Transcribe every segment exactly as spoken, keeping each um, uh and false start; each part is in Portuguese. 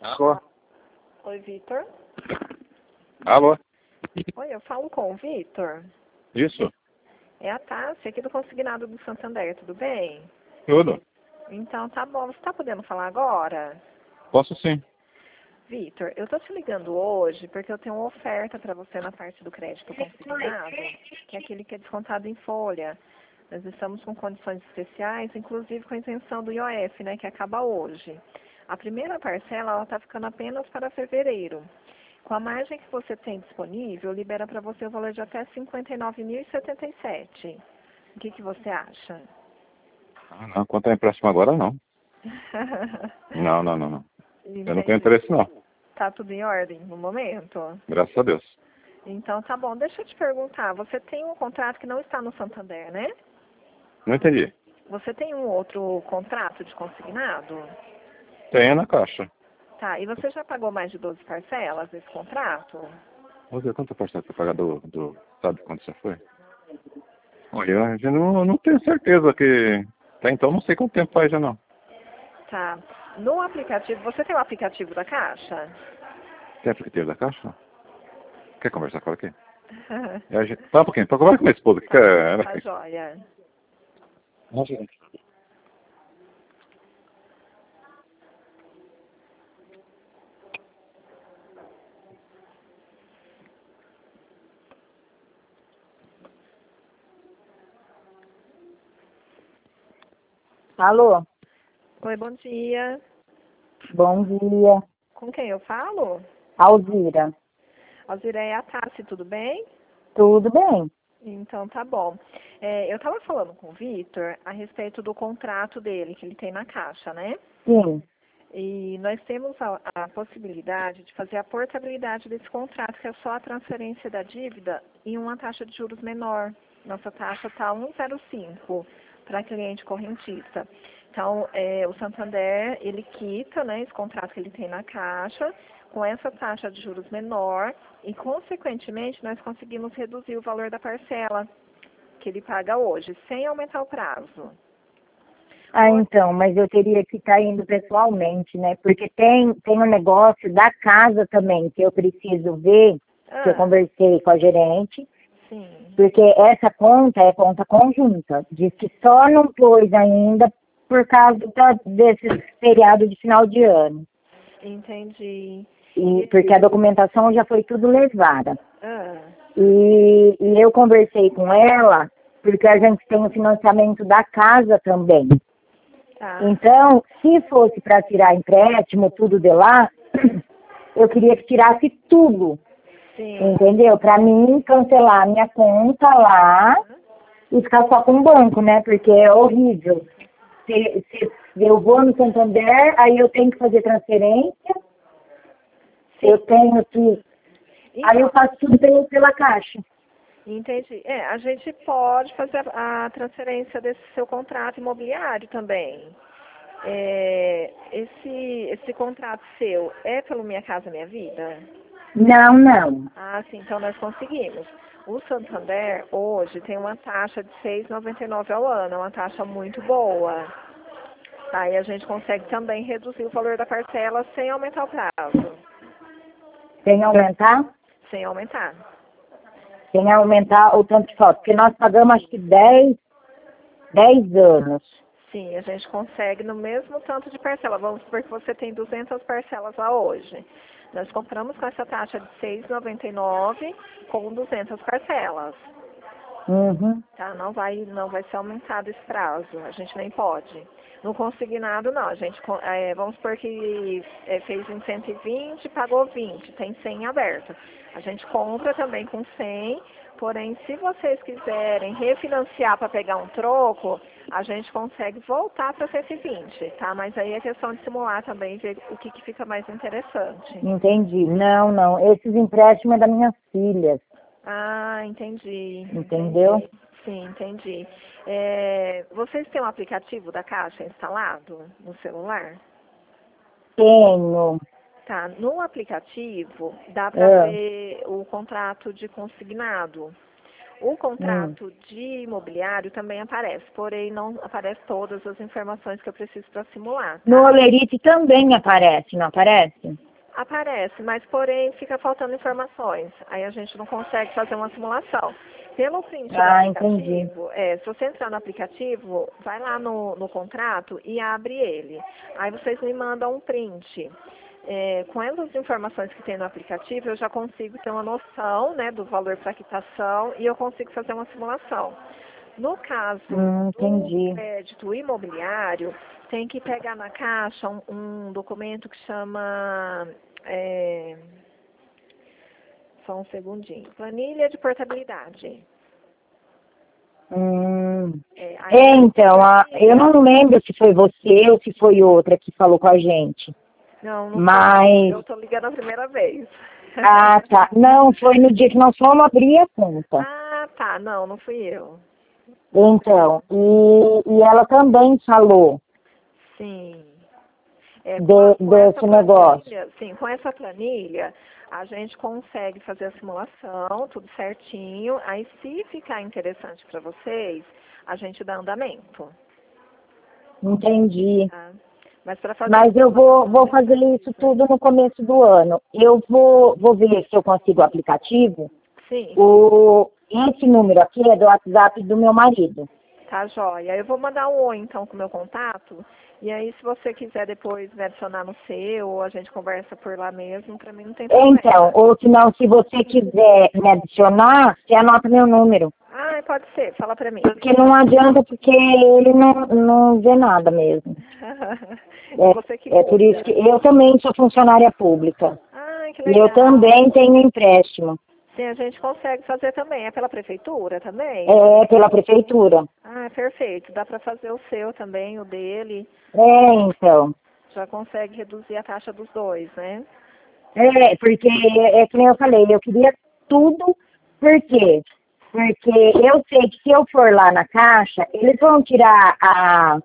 Alô? Oi, Vitor. Alô? Oi, eu falo com o Vitor. Isso? É a Tássia aqui do Consignado do Santander, tudo bem? Tudo? Então tá bom, você tá podendo falar agora? Posso sim. Vitor, eu tô te ligando hoje porque eu tenho uma oferta para você na parte do crédito consignado, que é aquele que é descontado em folha. Nós estamos com condições especiais, inclusive com a isenção do I O F, né, que acaba hoje. A primeira parcela, ela tá ficando apenas para fevereiro. Com a margem que você tem disponível, libera para você o valor de até cinquenta e nove mil e setenta e sete. O que que você acha? Ah, não. Quanto ao empréstimo agora, não. Não, não, não, não. Eu não tenho Entendi. interesse, não. Tá tudo em ordem no momento? Graças a Deus. Então tá bom. Deixa eu te perguntar, você tem um contrato que não está no Santander, né? Não entendi. Você tem um outro contrato de consignado? Tenho na caixa. Tá, e você já pagou mais de doze parcelas desse contrato? Vamos ver quanto porcento para pagar do, do... Sabe quanto já foi? Olha, eu já não, não tenho certeza que... Até então não sei quanto tempo faz já não. Tá. No aplicativo, você tem o aplicativo da Caixa? Tem aplicativo da caixa? Quer conversar com ela aqui? É, a gente... Tá um pouquinho. Tô conversando com minha esposa. Que Tá, quer ela tá aqui. joia. Não, gente. Alô, Oi, bom dia. bom dia. Com quem eu falo? Alzira, Alzira, é a Tassi, tudo bem? tudo bem? Então tá bom. É, eu estava falando com o Vitor a respeito do contrato dele, que ele tem na Caixa, né? Sim. E nós temos a, a possibilidade de fazer a portabilidade desse contrato, que é só a transferência da dívida em uma taxa de juros menor. Nossa taxa está um vírgula zero cinco para cliente correntista. Então, é, o Santander, ele quita, né, esse contrato que ele tem na Caixa, com essa taxa de juros menor, e, consequentemente, nós conseguimos reduzir o valor da parcela que ele paga hoje, sem aumentar o prazo. Ah, então, mas eu teria que estar indo pessoalmente, né? Porque tem, tem um negócio da casa também que eu preciso ver, que eu Ah, conversei com a gerente, sim. porque essa conta é conta conjunta. Diz que só não pôs ainda por causa da, desse feriado de final de ano. Entendi. E, porque a documentação já foi tudo levada. Ah, E, e eu conversei com ela, porque a gente tem o financiamento da casa também. tá. Então, se fosse para tirar empréstimo, tudo de lá, eu queria que tirasse tudo, Sim. entendeu? Para mim, cancelar a minha conta lá e ficar só com o banco, né? Porque é horrível. Se, se eu vou no Santander, aí eu tenho que fazer transferência, eu tenho que... Aí eu faço tudo pela, pela caixa. Entendi. É, a gente pode fazer a, a transferência desse seu contrato imobiliário também. É, esse, esse contrato seu é pelo Minha Casa Minha Vida? Não, não. Ah, sim, então nós conseguimos. O Santander hoje tem uma taxa de seis vírgula noventa e nove ao ano, é uma taxa muito boa. Aí a gente consegue também reduzir o valor da parcela sem aumentar o prazo, Tem que aumentar? sem aumentar. Tem que aumentar o tanto de foto, porque nós pagamos acho que dez, dez anos. Sim, a gente consegue no mesmo tanto de parcela. Vamos supor que você tem duzentas parcelas lá hoje. Nós compramos com essa taxa de seis vírgula noventa e nove com duzentas parcelas. Uhum. Tá? Não vai, não vai ser aumentado esse prazo. A gente nem pode. No consignado, não. A gente, é, vamos supor que é, fez em cento e vinte, pagou vinte, tem cem aberto. A gente compra também com cem, porém, se vocês quiserem refinanciar para pegar um troco, a gente consegue voltar para cento e vinte, tá? Mas aí é questão de simular também, ver o que, que fica mais interessante. Entendi. Não, não. Esses empréstimos é das minhas filhas. Ah, entendi. Entendeu? Entendi. Sim, entendi. É, vocês têm um aplicativo da Caixa instalado no celular? Tenho. Tá, no aplicativo dá para Ah, ver o contrato de consignado. O contrato hum. de imobiliário também aparece, porém não aparece todas as informações que eu preciso para simular. Tá? No Olerite também aparece, não aparece? Aparece, mas porém fica faltando informações. Aí a gente não consegue fazer uma simulação. Pelo print ah, do aplicativo, entendi. é, se você entrar no aplicativo, vai lá no, no contrato e abre ele. Aí vocês me mandam um print. É, com essas informações que tem no aplicativo, eu já consigo ter uma noção, né, do valor para quitação e eu consigo fazer uma simulação. No caso hum, do crédito imobiliário, tem que pegar na caixa um, um documento que chama... É, só um segundinho. Planilha de portabilidade. Hum. É, é, então, a, eu não lembro se foi você ou se foi outra que falou com a gente. Não, não Mas... foi. Eu estou ligando a primeira vez. Ah, tá. Não, foi no dia que nós fomos abrir a conta. Ah, tá. Não, não fui eu. Então, e, e ela também falou. Sim. É, de, com, com desse negócio. Sim, com essa planilha, a gente consegue fazer a simulação, tudo certinho. Aí, se ficar interessante para vocês, a gente dá andamento. Entendi. Tá? Mas, pra fazer Mas eu vou, vou fazer isso tudo no começo do ano. Eu vou, vou ver se eu consigo o aplicativo. Sim. O, esse número aqui é do WhatsApp do meu marido. Tá, joia. Eu vou mandar um oi, então, com o meu contato. E aí, se você quiser depois me adicionar no seu, ou a gente conversa por lá mesmo, pra mim não tem problema. Então, ou se não, se você quiser me adicionar, você anota meu número. Ah, pode ser. Fala pra mim. Porque não adianta, porque ele não, não vê nada mesmo. você que é, é por isso que eu também sou funcionária pública. Ah, que legal. E eu também tenho empréstimo. Sim, a gente consegue fazer também. É pela prefeitura também? É, pela prefeitura. Ah, perfeito. Dá para fazer o seu também, o dele. É, então. Já consegue reduzir a taxa dos dois, né? É, porque é que nem eu falei, eu queria tudo, por quê? Porque eu sei que se eu for lá na caixa, eles vão tirar a,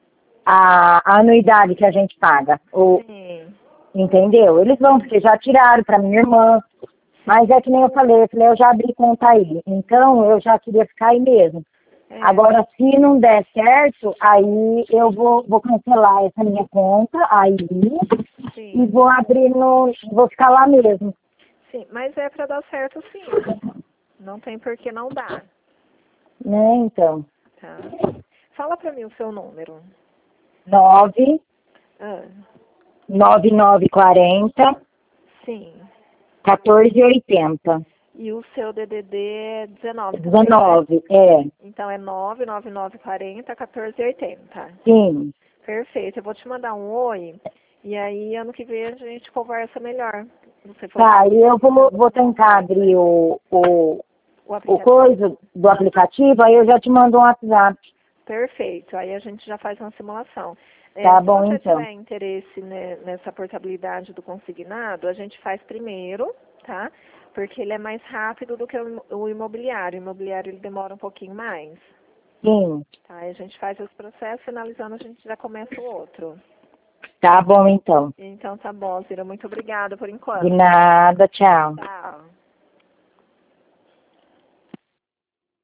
a, a anuidade que a gente paga. O, Sim. Entendeu? Eles vão, porque já tiraram para minha irmã. Mas é que nem eu falei, eu falei, eu já abri conta aí. Então, eu já queria ficar aí mesmo. É. Agora, se não der certo, aí eu vou, vou cancelar essa minha conta aí. Sim. E vou abrir no... vou ficar lá mesmo. Sim, mas é para dar certo sim. Não tem por que não dar. Né, então. Tá. Fala para mim o seu número. Nove. Ah. Nove nove quarenta. Sim. quatorze oitenta. E o seu D D D é dezenove. dezenove, é. Então é nove nove nove quarenta, quatorze oitenta. Sim. Perfeito. Eu vou te mandar um oi. E aí, ano que vem, a gente conversa melhor. Você tá, e eu vou, vou tentar abrir o, o, o, o coisa do aplicativo, aí eu já te mando um WhatsApp. Perfeito. Aí a gente já faz uma simulação. Tá é, bom, se você então. tiver interesse né, nessa portabilidade do consignado, a gente faz primeiro, tá? Porque ele é mais rápido do que o imobiliário. O imobiliário ele demora um pouquinho mais. Sim. Tá? Aí a gente faz esse processo, finalizando a gente já começa o outro. Tá bom, então. Então tá bom, Zira. Muito obrigada por enquanto. De nada, tchau. Tchau.